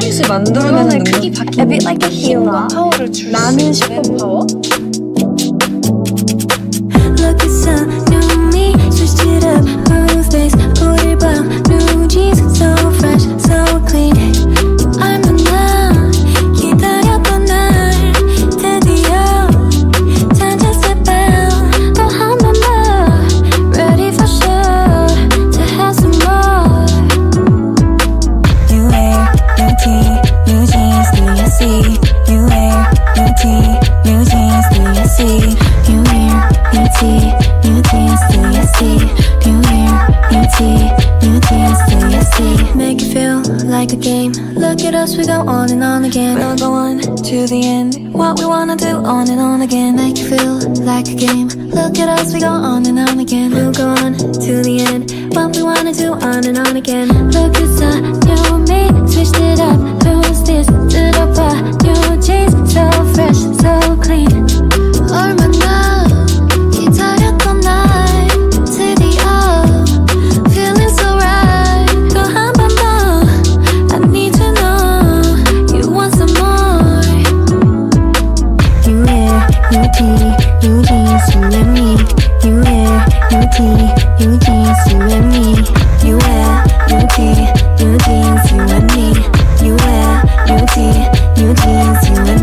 유닛을 만들어내는 물건의 능력. 크기 바뀌는 A bit like a 힘과 healer. 파워를 줄 수 나는 있는 슈퍼파워. Look at some new me, switched it up, new face, 우릴 봐, new jeans, so fresh, so clean. 얼마나 기다렸던 날 드디어 time to step out. 또 한 번 더 ready for sure to have some more. You wear new tee, new jeans, do you see? You wear new tee, new jeans, do you see? You wear new tee, new jeans, do you see? You wear new tee, new jeans, do you see? Make it feel like a game. Look at us, we go on and on again. We'll go on to the end. What we wanna do on and on again. Make it feel like a game. Look at us, we go on and on again. We'll go on to the end. What we wanna do on and on again. Look at the new me, switched it up. Lose this, 들어봐. New jeans, so fresh, so clean. 얼마나 기다렸던 날 드디어 feeling so right. 또 한 번 더 I need to know you want some more. You wear new tee, new jeans, you and me. You wear new tee, new jeans, you and me. You wear new tee, new jeans, you and me. You wear new tee, new jeans, you and me.